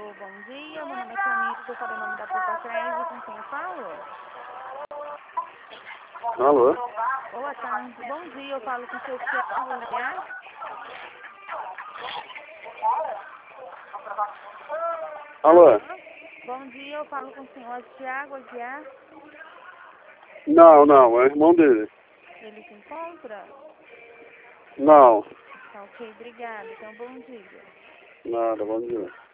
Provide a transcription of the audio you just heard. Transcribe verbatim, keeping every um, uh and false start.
bom dia. Meu nome é Camila, eu falo o nome da Poupa Crédito, com quem eu falo? Alô? Boa tarde, bom dia, eu falo com o seu Thiago Aguiar. Alô? Bom dia, eu falo com o senhor Thiago Aguiar. Não, não, é irmão dele. Ele se encontra? Não. Tá ok, obrigada. Então, bom dia. Nada, bom dia.